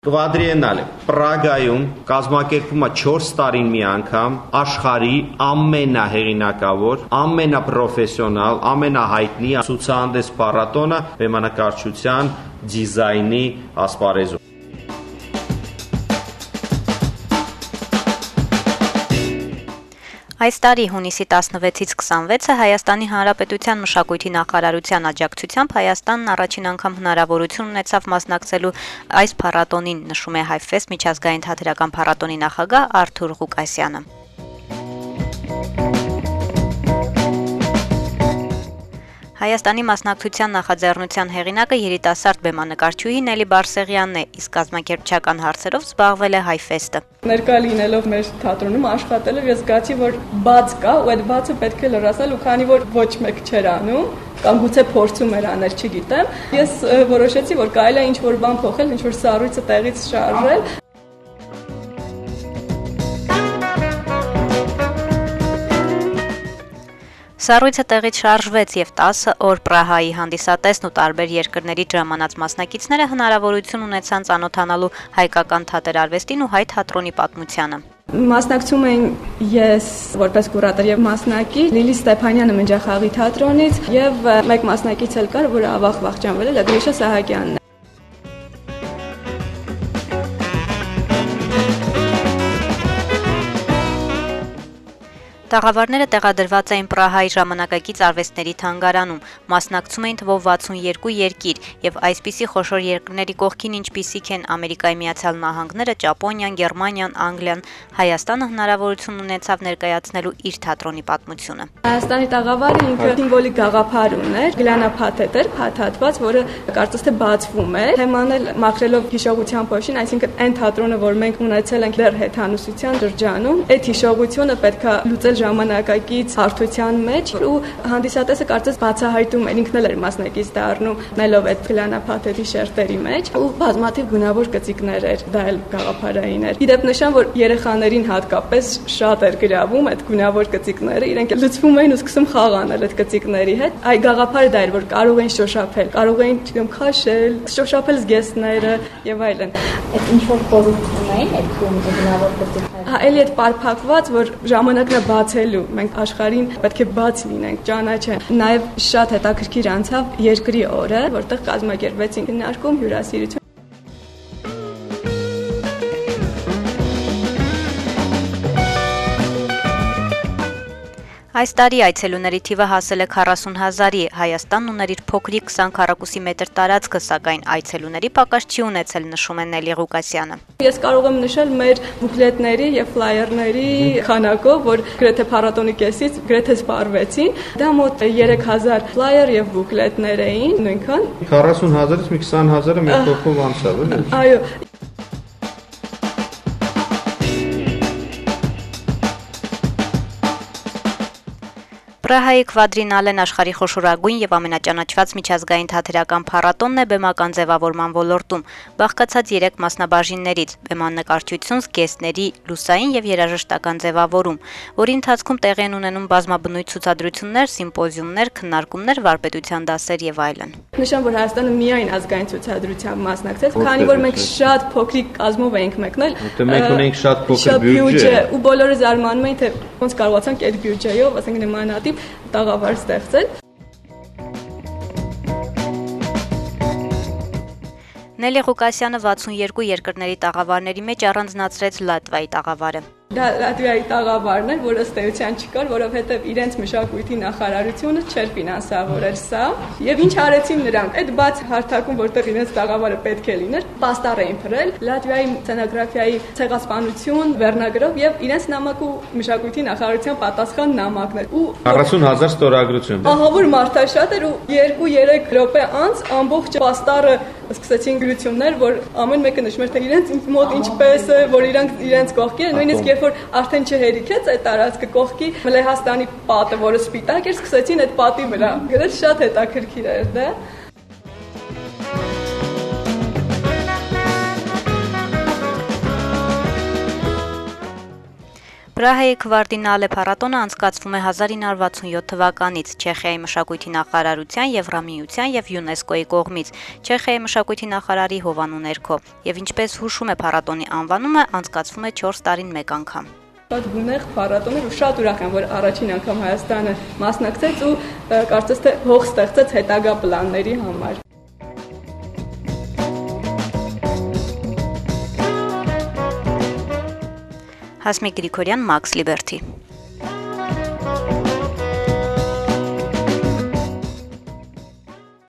Կվադրիենալը Պրագայում կազմակերպվում է 4 տարին մի անգամ աշխարհի ամենահեղինակավոր, ամենապրոֆեսիոնալ, ամենահայտնի ցուցահանդես փառատոնը բեմանկարչության դիզայնի ասպարեզում։ Այս տարի հունիսի 16-ից 26-ը Հայաստանի Հանրապետության մշակույթի նախարարության աջակցությամբ Հայաստանն առաջին անգամ հնարավորություն ունեցավ մասնակցելու այս փառատոնին, նշում է HiFest միջազգային թատերական փառատոնի նախագահ Արթուր Ղուկասյանը։ Հայաստանի մասնակցության նախաձեռնության հեղինակը երիտասարդ բեմանկարչուհի Նելի Բարսեղյանն է, իսկ կազմակերպչական հարցերով զբաղվել է HiFest-ը։ Ներկա լինելով մեր թատրոնում աշխատելով ես զգացի, որ բաց կա, ու այդ բացը պետք է լրացնել, ու քանի որ ոչ մեկ չէր անում, կամ գուցե փորձում էր անել, չգիտեմ, ես որոշեցի, որ կարելի է ինչ-որ բան փոխել, ինչ-որ սառույցը տեղից շարժել։ Սառույցը տեղից շարժվեց եւ 10 օր Պրահայի հանդիսատեսն ու տարբեր երկրների ժամանած մասնակիցները հնարավորություն ունեցան ծանոթանալու հայկական թատերարվեստին ու հայ թատրոնի պատմությանը։ Մասնակցում էին ես որպես կուրատոր եւ մասնակից Լիլի Ստեփանյանը Մնջախաղի թատրոնից եւ մեկ մասնակից էլ կար, որը ավաղ վախճանվել է, Գրիշա Սահակյանն։ Տաղավարները տեղադրված էին Պրահայի ժամանակակից արվեստների թանգարանում, մասնակցում էին թվով 62 երկիր եւ այսպիսի խոշոր երկրների կողքին, ինչպիսիք են Ամերիկայի Միացյալ Նահանգները, Ճապոնիան, Գերմանիան, Անգլիան, Հայաստանը հնարավորություն ունեցավ ներկայացնելու իր թատրոնի պատմությունը։ Հայաստանի տաղավարը ինքը սիմվոլիկ գաղափար ուներ, գլանափաթեթ էր, փաթաթված, որը կարծես թե բացվում է, թեման էլ մաքրելով հիշողության փոշին, այսինքն այն թատրոնը, որ մենք ունեցել ենք դեռ հեթանոսության շրջանում, այդ հիշողությունը պետքա լուծել ժամանակակից հարթության մեջ ու հանդիսատեսը կարծես բացահայտում էր, ինքն էլ էր մասնակից դառնում նելով այդ գլանափաթեթի շերտերի մեջ ու բազմաթիվ գունավոր գծիկներ էր, դա էլ գաղափարային էր։ Իդեպ նշան, որ երեխաներին հատկապես շատ էր գրավում այդ գունավոր գծիկները, իրենք լցվում էին ու սկսում խաղ անել այդ գծիկների հետ։ Այ գաղափարը դա էր, որ կարող էին շոշափել, կարող էին, չգիտեմ, քաշել, շոշափել զգեստները եւ այլն։ Այդ ինչ որ կորուստներ էին այդ գունավոր գծիկները։ Էլի այդ պարփակված, որ ժամանակն է բացելու, մենք աշխարհին պետք է բաց լինենք, ճանաչեն։ Նաև շատ հետաքրքիր անցավ երկրի օրը, որտեղ կազմակերպվեցին քննարկում, հյուրասիրություն։ Այս տարի այցելուների թիվը հասել է 40,000-ի, Հայաստանն ուներ իր փոքրիկ 20 քառակուսի մետր տարածքը, սակայն այցելուների պակաս չի ունեցել, նշում է Նելի Ղուկասյանը։ Ես կարող եմ նշել մեր բուկլետների եւ ֆլայերների քանակով, որ գրեթե փառատոնի կեսից գրեթե սպառվեցին։ Դա մոտ 3000 ֆլայեր եւ բուկլետներ էին, նույնքան 40,000-ից մի 20,000-ը մեր կողքով անցավ, էլի։ Այո։ Պրահայի Կվադրիենալեն աշխարհի խոշորագույն եւ ամենաճանաչված միջազգային թատերական փառատոնն է բեմական ձևավորման ոլորտում, բաղկացած 3 մասնաբաժիններից՝ բեմանկարչություն, զգեստների, լուսային եւ երաժշտական ձևավորում, որի ընթացքում տեղի են ունենում բազմաբնույթ ցուցադրություններ, սիմպոզիումներ, քննարկումներ, վարպետության դասեր եւ այլն։ Նշան, որ Հայաստանը միայն ազգային ցուցադրությամբ մասնակցեց, քանի որ մենք շատ փոքրիկ կազմով էինք մեկնել։ Մենք ունենք շատ փոքր բյուջե ու բոլորը զարմանում էին, թե ոնց կարողացանք այդ բյուջեով, ասենք նմանատիպ տաղավար ստեղծել։ Նելի Ղուկասյանը 62 երկրների տաղավարների մեջ առանձնացրեց Լատվիայի տաղավարը։ Դա Լատվիայի տաղավարն էր, որը ըստ էության չկար, որովհետև իրենց մշակույթի նախարարությունը չէր ֆինանսավորել սա։ Եվ ինչ արեցին նրանք, այդ բաց հարթակում, որտեղ իրենց տաղավարը պետք է լիներ, պաստառ էին փռել Լատվիայի սցենոգրաֆիայի ցեղասպանություն վերնագրով եւ իրենց նամակ ու մշակույթի նախարարության պատասխան նամակն էր։ Ու 40,000 ստորագրություն։ Ահա որ մարդաշատ էր ու 2-3 րոպե անց ամբողջ պաստառը սկսեցին գրություններ, որ ամեն մեկը նշում էր թե իրենց մոտ ինչպես է, որ իրենց կողքի է, նույնիսկ երբ որ արդեն չհերիքեց այդ տարածքը կողքի Լեհաստանի պատը, որը սպիտակ էր, սկսեցին այդ պատի վրա։ Գրել շատ հետաքրքիր էր դա։ Պրահայի Քվարդինալե փառատոնը անցկացվում է 1967 թվականից Չեխիայի մշակույթի նախարարության, Եվրամիության եւ ՅՈՒՆԵՍԿՕ-ի կողմից, Չեխիայի մշակույթի նախարարի հովանու ներքո, եւ ինչպես հուշում է փառատոնի անվանումը, անցկացվում է 4 տարին մեկ անգամ։ Շատ գունեղ փառատոն էր ու շատ ուրախ եմ, որ առաջին անգամ Հայաստանը մասնակցեց ու կարծես թե հող ստեղծեց հետագա պլանների համար։ Հասմիկ Գրիգորյան, Մաքս Լիբերթի։